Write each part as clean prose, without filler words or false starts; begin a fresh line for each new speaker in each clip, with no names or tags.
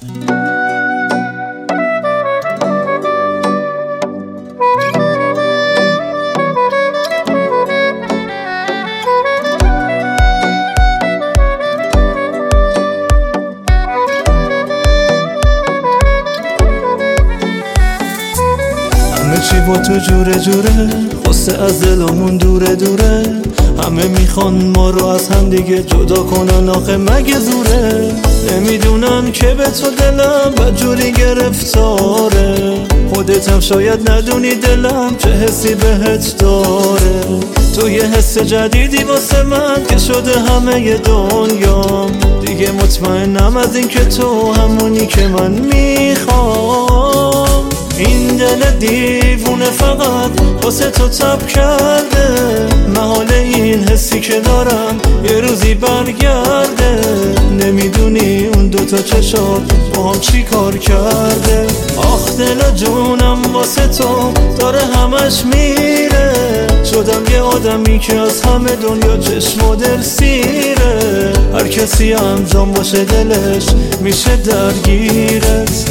چی با تو جوره جوره، خواسته از دلمون دوره دوره. همه میخوان ما رو از هم دیگه جدا کنن، آخه مگه زوره؟ نمیدونن که به تو دلم بدجوری گرفتاره. خودت هم شاید ندونی دلم چه حسی بهت داره. تو یه حس جدیدی واسه من که شده همه دنیام. دیگه مطمئنم از این که تو همونی که من میخوام. این دل دیوونه فقط واسه تو تب کرده. محال این حسی که دارم یه روزی برگرده. نمیدونی اون دوتا چشات با هم چی کار کرده. آخ دل جونم واسه تو داره همش میره. شدم یه آدمی که از همه دنیا چشم و دل سیره. هر کسی انجام باشه دلش میشه درگیرت.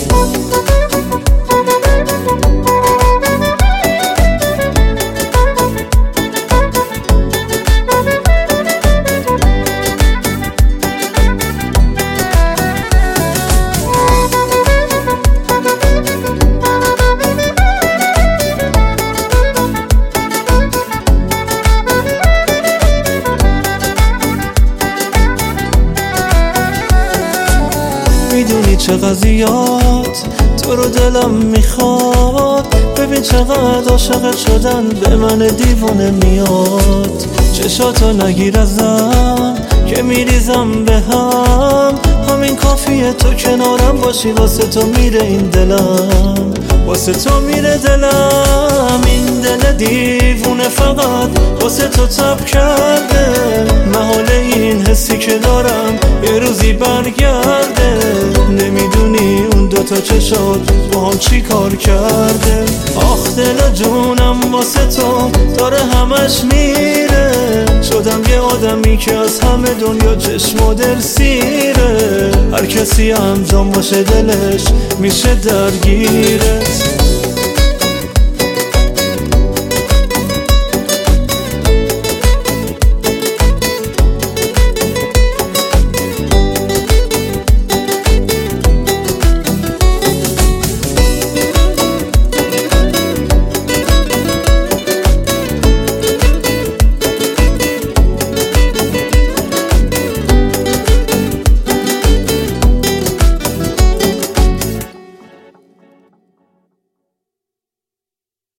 میدونی چه قضیات تو رو دلم میخواد. ببین چقدر عاشقت شدن به من دیوونه میاد. چشاتو نگیر ازم که میریزم به هم. همین کافیه تو کنارم باشی، واسه تو میره این دلم. واسه تو میره دلم. این دل دیوونه فقط واسه تو تب کرده. محال این حسی که دارم یه روزی برگرده. نمیدونی اون دوتا چشات با هم چی کار کرده. آخ دل جونم واسه تو داره همش میره. شدم یه آدمی که از همه دنیا چشم و دل سیره. هر کسی انجام باشه دلش میشه درگیرت.